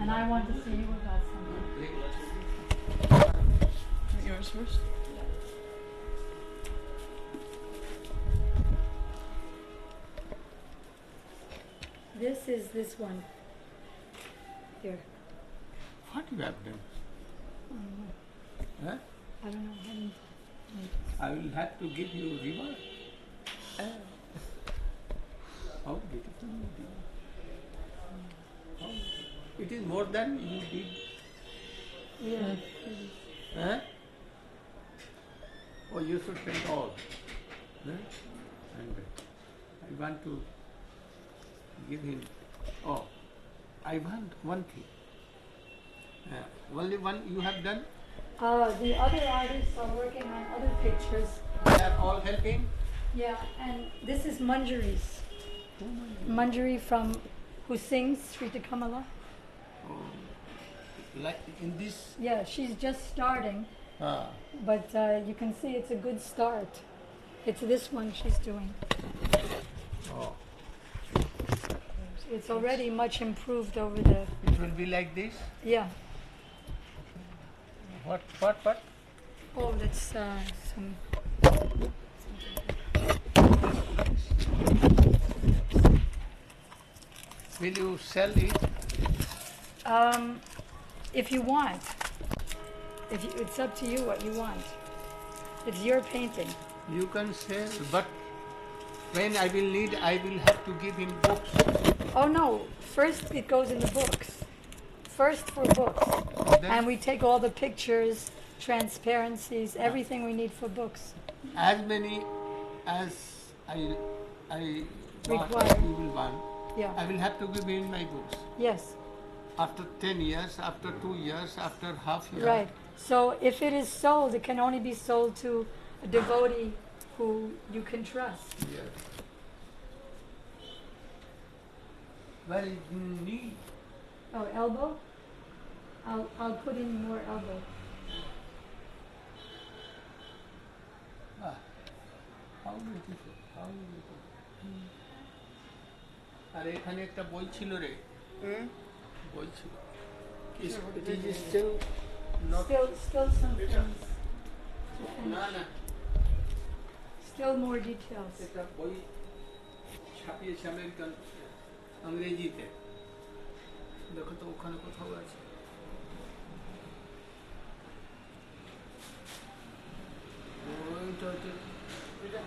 And I want to see you about something. Yours first. This is this one. Here. What you have done? Huh? I don't know. I will have to give you reward. How beautiful you did. It is more than you did. Yeah. Huh? Oh, you should paint all. Huh? And I want to give him. Oh, I want one thing. Only one you have done? The other artists are working on other pictures. They are all helping? Yeah, and this is Manjari's. Manjari from who sings Srita Kamala. Oh, like in this? Yeah, she's just starting, Ah. but you can see it's a good start. It's this one she's doing. Oh. It's already much improved over the. It will be like this? Yeah. What? Oh, that's some. Will you sell it? If you want. It's up to you what you want. It's your painting. You can sell, but when I will need, I will have to give him books. Oh no! First it goes in the books. First for books, Then and we take all the pictures, transparencies, everything we need for books. as many as I want, Require. you will want. Yeah. I will have to give him my books. Yes. After 10 years, after 2 years, after half year. Right. So if it is sold, it can only be sold to a devotee who you can trust. Yes. Where is knee? Oh, elbow? I'll put in more elbow. Ah, how beautiful, how beautiful. আর এখানে একটা বই ছিল রে বই ছিল it is still not Still some things. না না Still more details. একটা বই ছাপিয়েছে আমেরিকান ইংরেজিতে দেখো তো ওখানে কোথাও আছে ওইটা হচ্ছে এটা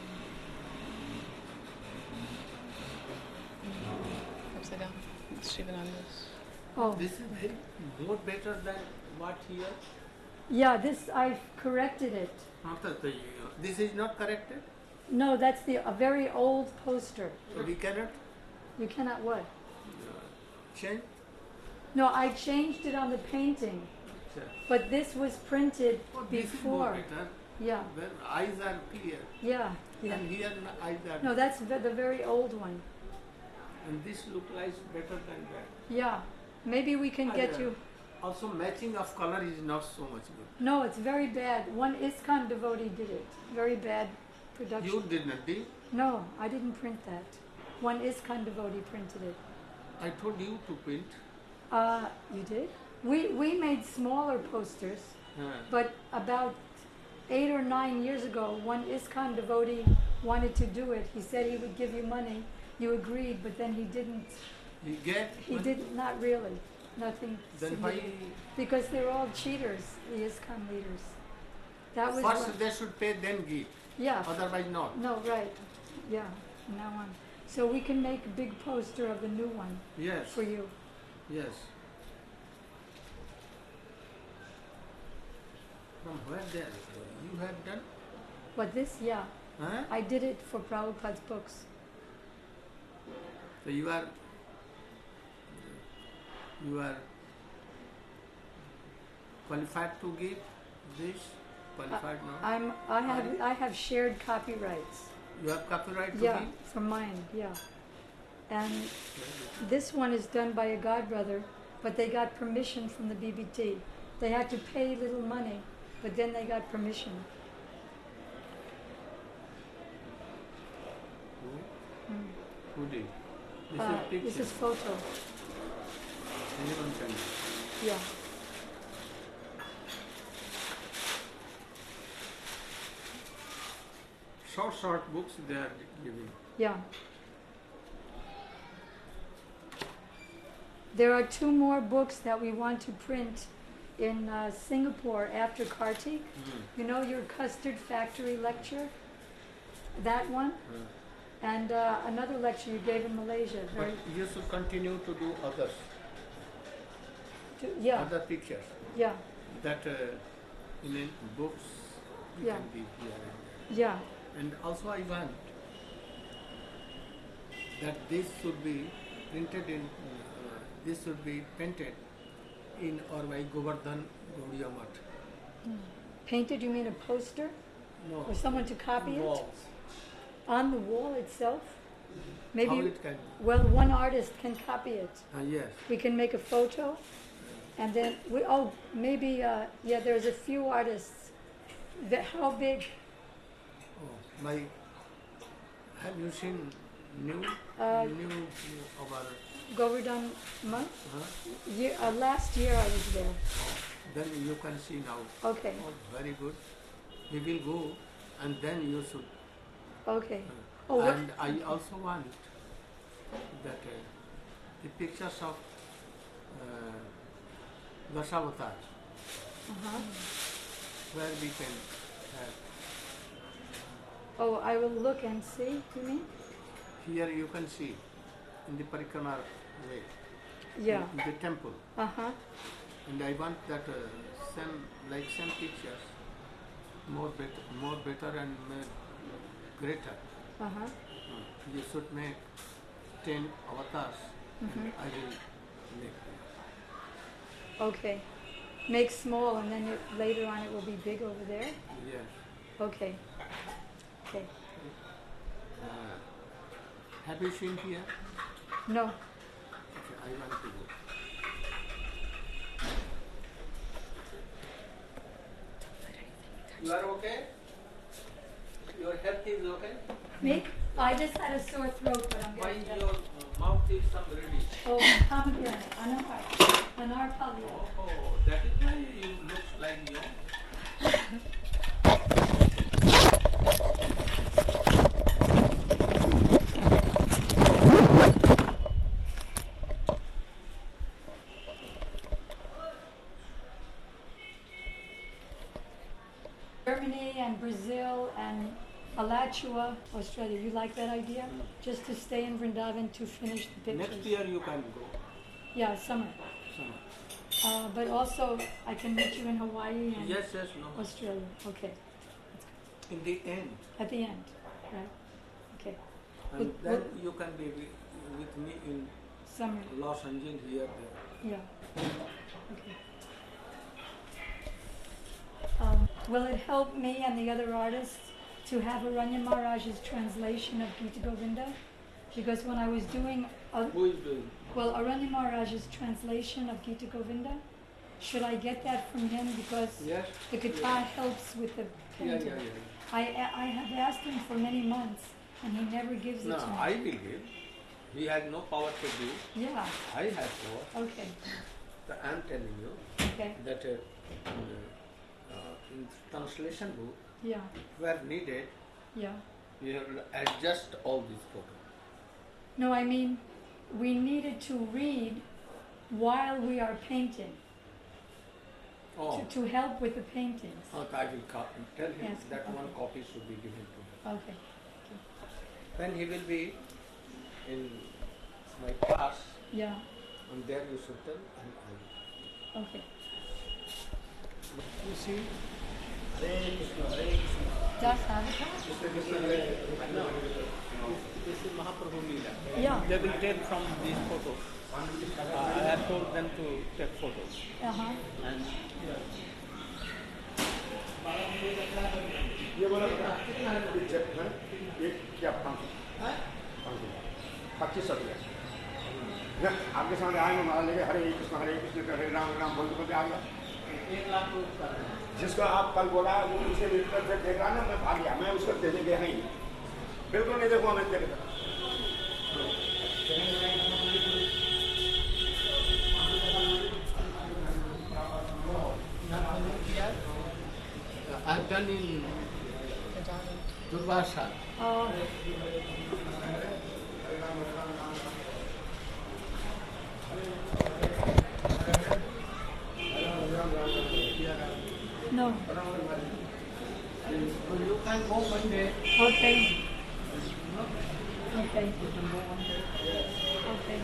Upside down. It's even on this. Oh, this is very more better than what here yeah, this I've corrected it. this is not corrected No, that's a very old poster. so we cannot You cannot what? change No, I changed it on the painting, but this was printed this is more before. better Yeah, when eyes are clear yeah, yeah. and here eyes are No, that's the very old one. and this look like better than that Yeah, maybe we can get you. also matching of color is not so much good No, it's very bad. One ISKCON devotee did it. Very bad production. you did not did No, I didn't print that. One ISKCON devotee printed it. I told you to print You did? We made smaller posters, but about 8 or 9 years ago, one ISKCON devotee wanted to do it. He said he would give you money. You agreed, but then he didn't. he get He did not really. Nothing. then why significant. Because they're all cheaters, the ISKCON leaders. That was first what- they should pay then give yeah. otherwise not No, right. Yeah, from now on. So we can make a big poster of the new one yes for you. yes from where there you have done But this, yeah, huh? I did it for Prabhupada's books. So you are qualified to give this? Qualified now? I have shared copyrights. You have copyright to Yeah, give? for mine, yeah. And this one is done by a godbrother, but they got permission from the BBT. They had to pay little money, but then they got permission. Who did? This is picture. This is photo. Anyone can. Yeah. Short books they are giving. Yeah. There are 2 more books that we want to print in Singapore after Kartik. You know your custard factory lecture? That one? And another lecture you gave in Malaysia. But you should continue to do others, Yeah, other pictures. yeah, That in books you Yeah. can be here and there. yeah, And also I want that this should be printed in, this should be painted in Orvai Govardhan Gaudiya Math. Painted, you mean a poster? No, Or someone to copy it? walls. On the wall itself? How Maybe, it can, well, one artist can copy it. yes. We can make a photo, and then maybe, yeah, there's a few artists. How big? Oh, have you seen new our, Govardhan month? huh? Last year I was there. Then you can see now. Okay, Oh, very good. We will go and then you should. okay. Oh, what? And I also want that the pictures of Dasavatar, Uh-huh. where we can have. Oh, I will look and see, you mean? Here you can see in the Parikrama way, Yeah. in the temple. Uh-huh. And I want that same pictures, more better and greater. Uh-huh. You should make 10 avatars, and I will make them. Okay. Make small, and then later on it will be big over there? Yes. Okay. Okay. Have you seen here? No. Okay, I want to go. You are okay? Your health is okay? Me? I just had a sore throat, but I'm Why getting better. your mouth is some ready? Oh, pomegranate. Anar Pali. Oh, that is why you look like young. Germany and Brazil and Alachua, Australia. You like that idea? Just to stay in Vrindavan to finish the pictures. Next year you can go. Yeah, summer. Summer. But also, I can meet you in Hawaii and Yes, no. Australia. Okay. In the end. At the end, right? Okay. And But- then but- you can be with me in Summer. Los Angeles here, there. Yeah. Okay. Will it help me and the other artists to have Aranya Maharaj's translation of Gita Govinda? Because when I was doing, Who is doing? well, Aranya Maharaj's translation of Gita Govinda, should I get that from him? Because Yes. the guitar helps with the painting. I have asked him for many months, and he never gives it No, to me. I will give. He has no power to give. Yeah. I have power. Okay. I am telling you Okay. that in translation book, Yeah. where needed, Yeah. you have to adjust all these photos. No, I mean, we needed to read while we are painting Oh, to help with the paintings. I will tell him Yes, that okay. one copy should be given to him. Okay. When he will be in my class, Yeah. and there you should tell, and I will. Okay. You see, Das habe ich. this is Mahaprabhu Leela. Yeah. They will take from these photos. I have told them to take photos. Uh-huh. And ये बोला कितना है picture है ये क्या 25 रुपया आपके सामने आए माला लेके हरे कृष्ण हरे राम राम बोलते बोलते आ गया 1 लाख रुपये जिसको आप कल बोला वो उसे मिलकर से देख रहा ना मैं भाग गया मैं उसको देने गया ही बिल्कुल नहीं देखूंगा मैं तेरे तरफ given in Durvasa. Oh, no. You can go one day. Okay. Okay. Okay.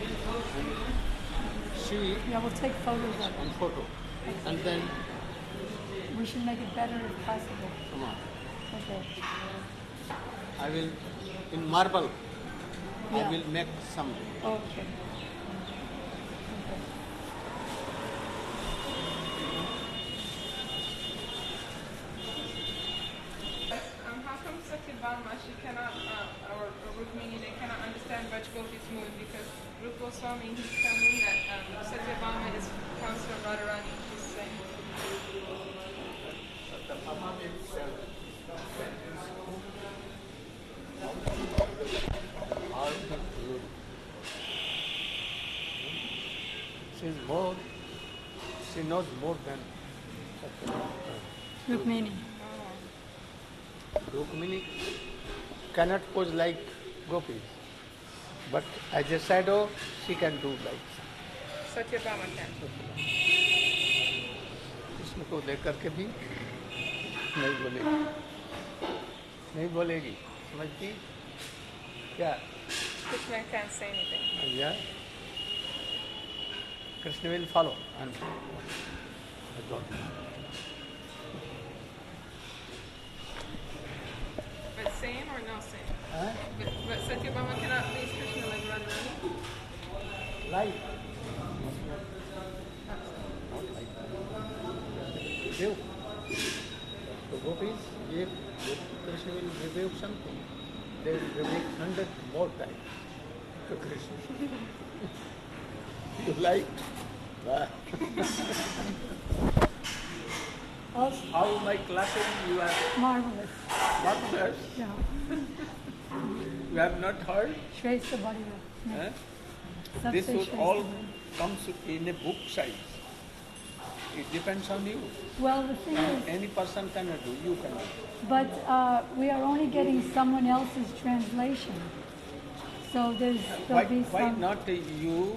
See Yeah, we'll take photos of on it. photo. And then, We should make it better if possible. come on, Okay. I will, in marble, I Yeah. will make some. Okay. Okay. How come Satyabhama, she cannot, or Rukmini, they cannot understand Rajgopi's mood because Rup Goswami, he's telling that Satyabhama is Counselor Radharani. He's saying. She knows more than Rukmini. Rukmini cannot pose like gopis, but as a shadow, she can do like Satyabhama can. Krishna को लेकर के भी नहीं बोलेगी, नहीं बोलेगी, समझती क्या? Krishna can't say anything. Yeah. Krishna will follow and go. But same or no same? Huh? But Satyabhama cannot please Krishna like Radharani? Like. Rebuke. So gopis, if Krishna will rebuke something, they will rebuke 100 more times to Krishna. You like? Also, How my classes you are marvelous. marvelous. Yeah. You have not heard? Shrestha Bhariya. Huh? Sabse This would Shrestha all Bhariya. comes in a book size. It depends on you. Well, the thing is, Any person cannot do, you can do. but we are only getting someone else's translation. So there'll be Why some. not you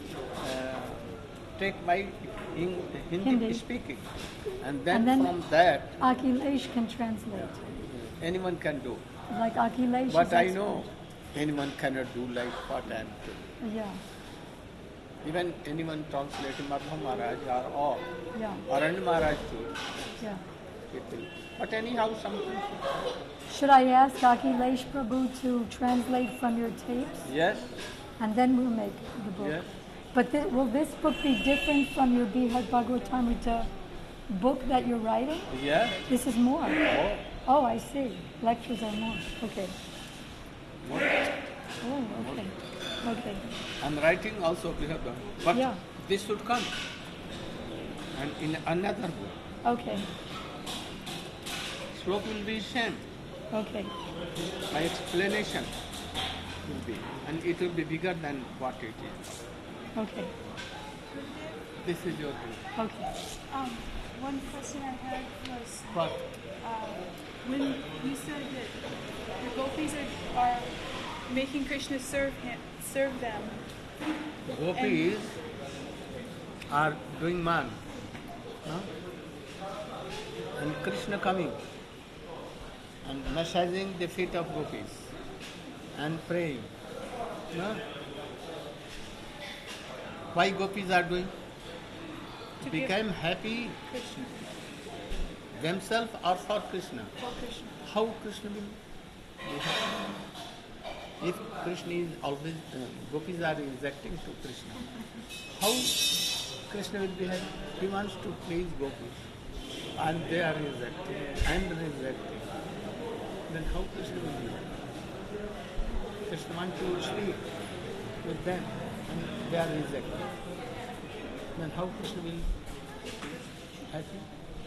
take my Hindi Hindi. speaking, and then And then- from that Akhilesh can translate. anyone can do. Like Akhilesh. But is I expert. know anyone cannot do like what I am doing. Yeah. Even anyone translating Madhva Maharaj or all, Yeah. Aranya Maharaj too, Yeah. people. But anyhow, something. Should I ask Akhilesh Prabhu to translate from your tapes? Yes, And then we'll make the book. yes. But will this book be different from your Bihar Bhagavatamrita book that you're writing? Yes. This is more. Oh, Oh, I see. Lectures are more. Okay. more. Oh, okay. Okay. And writing also we have done. But Yeah. this should come. And in another book, Okay. slok will be same. Okay. My explanation will be, and it will be bigger than what it is. Okay. This is your thing. Okay. One question I had was What? when you said that the gopis are making Krishna serve them. Gopis are doing man. No? And Krishna coming and massaging the feet of gopis and praying. No? Why gopis are doing? To Become happy Krishna themselves or for Krishna. for Krishna. How Krishna will be happy? If Krishna is always, gopis are rejecting to Krishna, how Krishna will be happy? He wants to please gopis, and they are rejecting and rejecting. Then how Krishna will be happy? Krishna wants to sleep with them, and they are rejecting. Then how Krishna will be happy?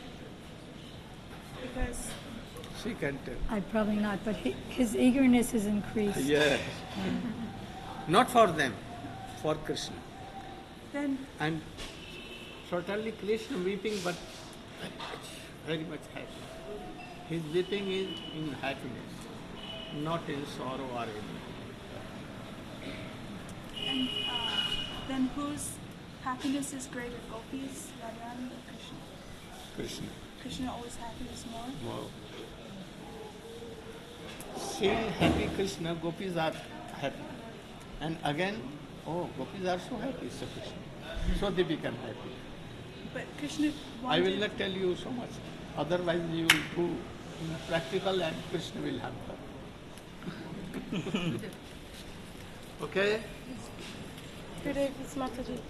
Because She can tell. I probably not, but his eagerness is increased. Yes. Not for them, for Krishna. then And certainly Krishna weeping, but very much happy. His weeping is in happiness, not in sorrow or anything. And then whose happiness is greater, Gopis, Radharani, or Krishna? Krishna. Krishna always happiness more? Wow. Seeing happy Krishna, gopis are happy. And again, oh, gopis are so happy, so Krishna. So they become happy. But Krishna I wanted... will not tell you so much. Otherwise you will do practical and Krishna will have fun. Okay? Good evening, Mataji.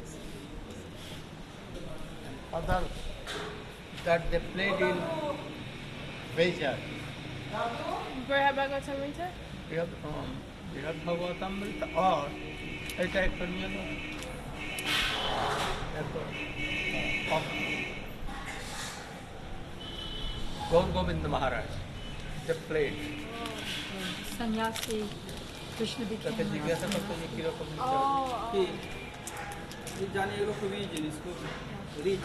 Other that they played in Vejar. Where have I got some winter? Bihad Bhagavatamrita or এটা একটা নিয়ে লো Gaur Govind Maharaj, they played. Sannyasi, Krishna became তাকে জিজ্ঞাসা করতে যে কিরকম Oh, জানি এগুলো খুবই জিনিস খুব রিচ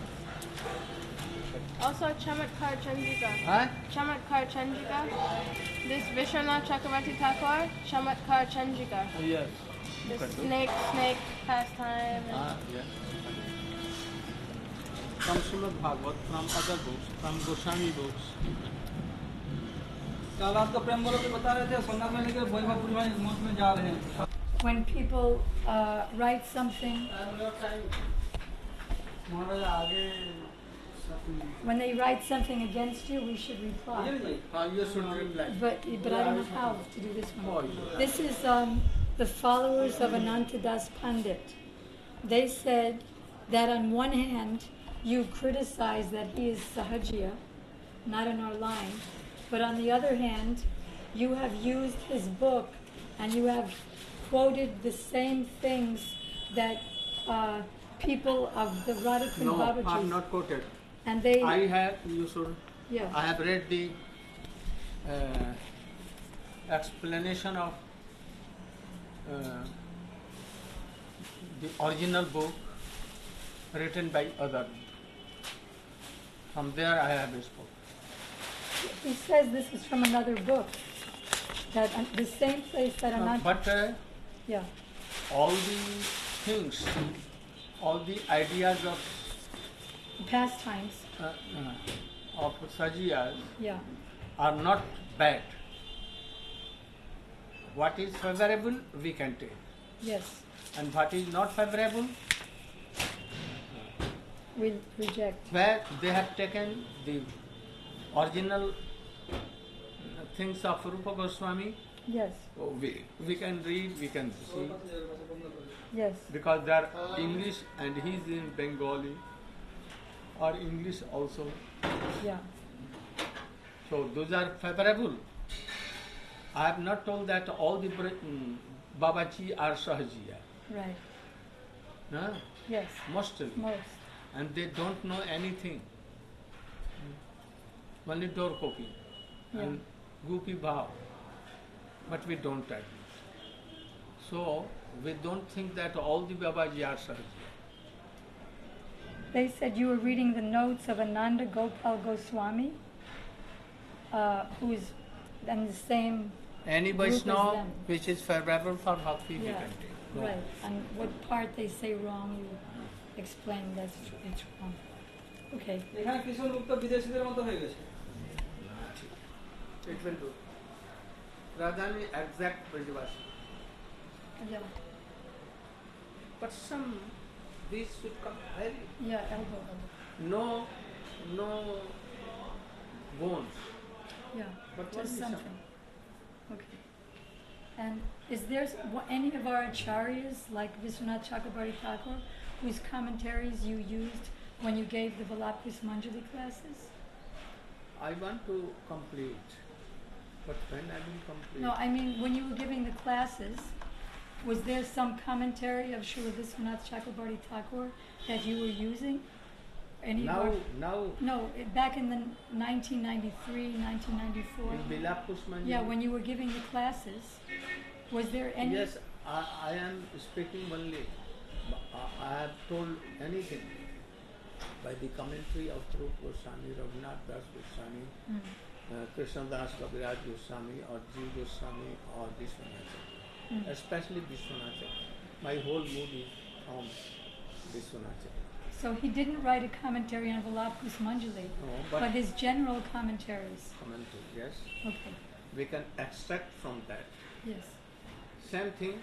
also Chamatkar Chandrika. হ্যাঁ Chamatkar Chandrika. This Vishwanath Chakravarti Thakur, Chamatkar Chandrika. yes The snake pastime. yes from Srimad Bhagavad, from other books, from Goswami books. कल रात को प्रेम बोलो तो बता रहे थे सोमनाथ में लेकर वैभवपुरी में मठ में जा रहे हैं When people write something, महाराज आगे when they write something against you, we should reply. You should reply. But I don't know how to do this Oh, one. yeah. This is the followers of Anantadas Pandit. They said that on one hand, you criticize that he is Sahajiya, not in our line, but on the other hand, you have used his book and you have quoted the same things that people of the Radhakund No, I'm Babajis, not quoted. and they, I have, you should, yeah, I have read the explanation of the original book written by other. From there I have spoken. he says this is from another book. That the same place that Anant, But yeah, all the things, all the ideas of pastimes, Sajiyas yeah, are not bad. What is favorable we can take, yes, and what is not favorable, we reject. where they have taken the original things of Rupa Goswami, Yes, we can read, we can see, yes, because they are English and he is in Bengali or English also. yeah, So those are favorable. I have not told that all the Babaji are Sahajiya. right, Huh? yes, Mostly. most, And they don't know anything. Only door copy and goopy bhav. But we don't agree. So we don't think that all the Babaji are Sahajiya. They said you were reading the notes of Ananda Gopal Goswami, who's in the same Any group as Vaishnava them. which is favorable for bhakti we Yeah, can take. No. right. And what part they say wrong, you explain that's it's wrong. Okay. এখানে কিছু লোক তো বিদেশিদের মতো হয়ে গেছে It will do. Radhani exact Brajavashi. Yeah, But some, these should come very, yeah, elbow. no bones. Yeah, But just only something. Okay. And is there any of our acharyas, like Vishwanath Chakrabarti Thakur, whose commentaries you used when you gave the Valapus Manjali classes? I want to complete. But when I will complete? No, I mean, when you were giving the classes, was there some commentary of Srila Vishwanath Chakrabarti Thakur that you were using? Any of our- Now No, back in the 1993, 1994. in Bilapus Manjari. Yeah, when you were giving the classes, was there any? Yes, I am speaking only. I have told anything by the commentary of Rupa Goswami, Raghunath Das Goswami, Mm. Krishnadas Kaviraj Goswami or Jiva Goswami or Vishwanath. Especially Vishwanath. My whole mood is from Vishwanath. So he didn't write a commentary on Vilapa Kusumanjali, No, but his general commentaries. Commentary, yes. Okay. We can extract from that. Yes. Same thing,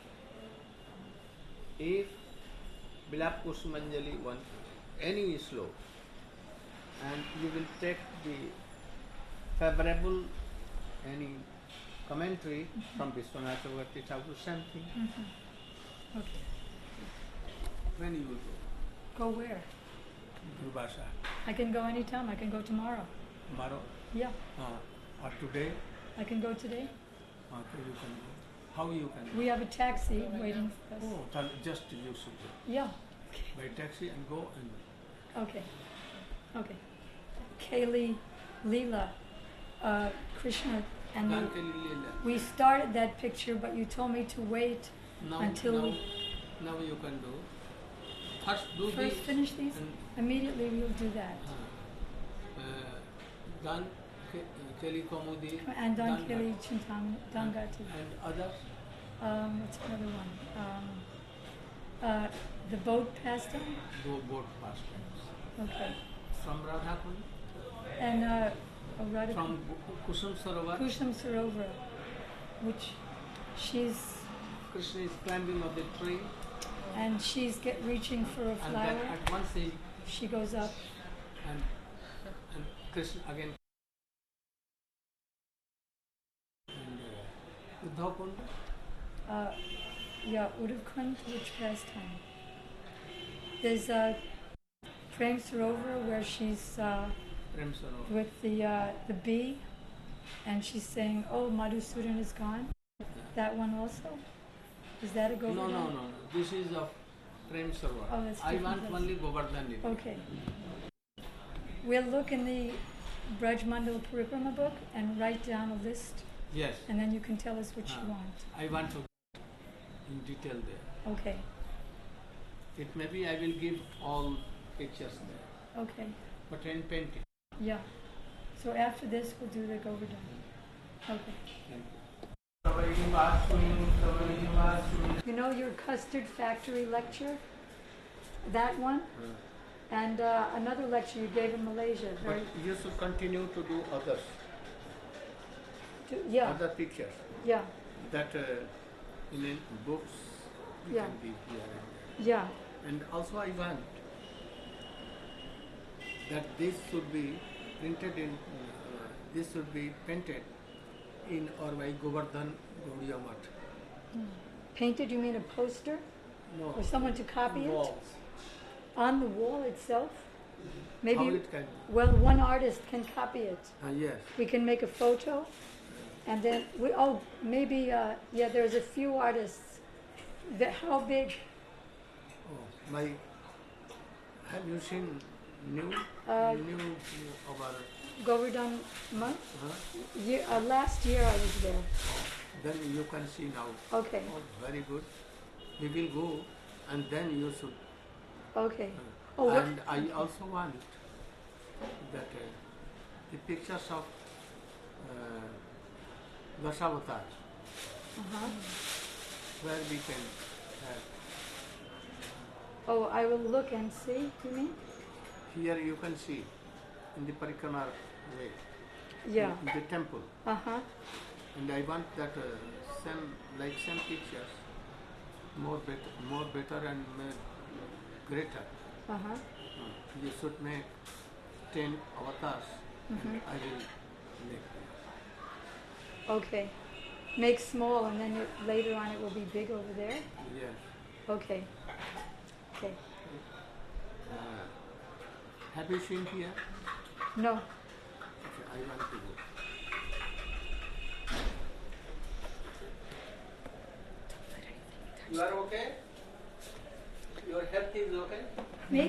if Vilapa Kusumanjali one any slow and you will take the favorable any commentary from Vishwanath Chakravarti Thakur, same thing. Okay. When you will Go where? go? Durvasa. I can go anytime. I can go tomorrow. Tomorrow Yeah. or today, I can go today. okay, you can go. How you can go? We have a taxi waiting for us. Oh, just you should go. Yeah. By taxi and go and Okay. Okay. Kaylee, Leela, Krishna, and we started that picture, but you told me to wait until now you can do. First do first this finish these. and Immediately we'll do that. Dan Kelly Komudi And Don Kelly Chintam Dangati. and others. What's another one? The boat pastime. Do both pastimes. Okay. From Radhakund, And Radha from Kusum Sarovar, Kusham Sarovar, which she's Krishna is climbing up the tree and she's reaching for a and then flower. at once She goes up. and Krishna again and Uddhavkund, Yeah, Udavkund, which pastime? There's Prem Sarovar where she's Prem Sarovar. with the bee, and she's saying, "Oh, Madhusudan is gone." That one also. Is that a Govardhan? No. This is of Prem Sarovar. Oh, that's I different want place. only Govardhan. Okay. We'll look in the Braj Mandal Parikrama book and write down a list, Yes. and then you can tell us what you want. I want to in detail there. Okay. It may be I will give all pictures there, Okay. but in painting. Yeah. So after this, we'll do the Govardhan. Okay. Thank you. You know your custard factory lecture? That one? And another lecture you gave in Malaysia. But you should continue to do others, Yeah, other pictures yeah, that in books you Yeah. can be here and there. yeah. And also I want that this should be printed in, this should be painted in or by Govardhan Gaudiya Math. Painted, you mean a poster? No, Or someone to copy it? walls. On the wall itself? Maybe, How it can? well, one artist can copy it. Yes. We can make a photo, and then maybe, there's a few artists. How big? Oh, my. Have you seen new our? Govardhan month? Huh? Last year I was there. Then you can see now. Okay, Oh, very good. We will go, and then you should. okay. Oh, what? And I also want that the pictures of Dasavatar, Uh-huh. where we can have. Oh, I will look and see, you mean? Here you can see in the Parikrama way, Yeah. in the temple. Uh-huh. And I want that same pictures, more better and greater. Uh-huh. You should make 10 avatars, and I will make them. Okay. Make small, and then later on it will be big over there? Yes. Okay. Okay. Have you seen here? No. Okay, I want to go. You are okay? Your health is okay?